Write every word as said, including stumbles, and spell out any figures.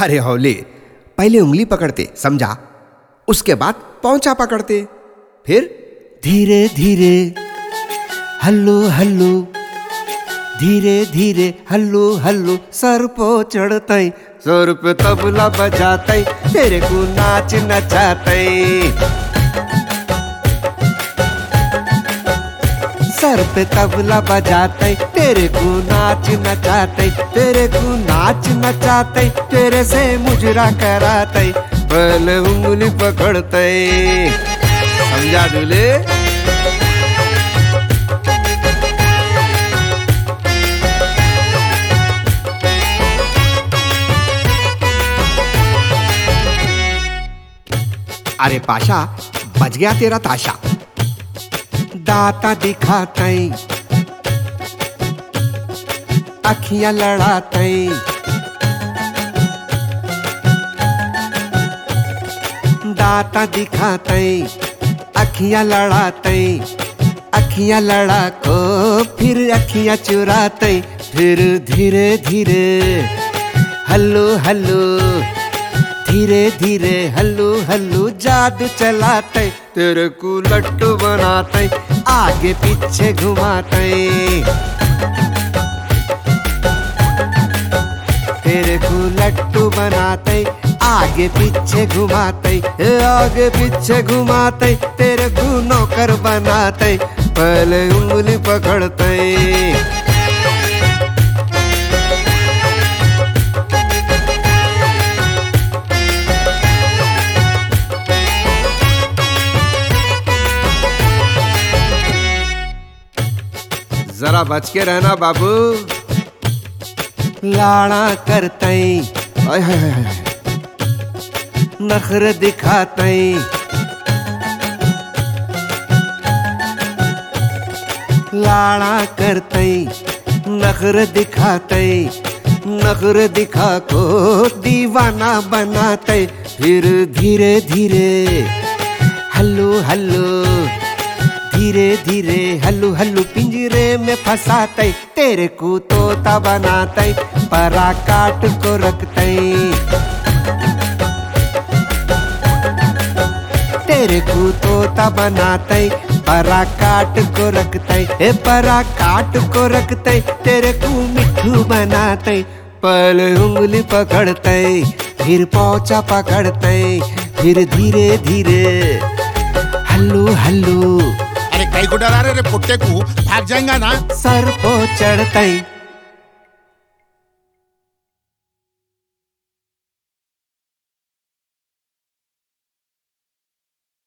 अरे हौले, पहले उंगली पकड़ते, समझा? उसके बाद पौंचा पकड़ते, फिर धीरे धीरे हल्लू हल्लू, धीरे धीरे हल्लू हल्लू, सर पो चढ़ते, सर पे तबला बजाते, तेरे को नाच नचाते। सर पे तबला बजाते, तेरे को नाच नचाते, तेरे को नाच नचाते, तेरे से मुजरा कराते, पहले उंगली पकड़ते, समझा दूल्हे? अरे पाशा, बज गया तेरा ताशा। दाता दिखाते, अखियां लड़ाते, दाता दिखाते, अखियां लड़ाते, अखियां लड़ा को फिर अखियां चुराते, फिर धीरे धीरे हल्लू हल्लू, धीरे धीरे हल्लू हल्लू, जादू चलाते, तेरे को लट्टू बनाते, आगे पीछे घुमाते, तेरे को लट्टू बनाते, आगे पीछे घुमाते, आगे पीछे घुमाते, तेरे को नौकर बनाते, पहले उंगली पकड़ते। जरा बच के रहना बाबू। लाड़ा करते, नखरे दिखाते, लाड़ा करते, नखरे दिखाते, नखरे दिखा को दीवाना बनाते, फिर धीरे धीरे हल्लू हल्लू, धीरे धीरे हल्लू हल्लू, पिंजरे में फंसाते, तेरे को तोता बनाते, परा काट को रखते, तेरे को तोता बनाते, परा काट को रखते, ए परा काट को रखते, तेरे को मिठू बनाते, पहले उंगली पकड़ते, फिर पौचा पकड़ते, फिर धीरे धीरे हल्लू हल्लू। अरे कई को डरा रहे रे पुट्टे को, भाग जाएगा ना। सर पो चढ़ते,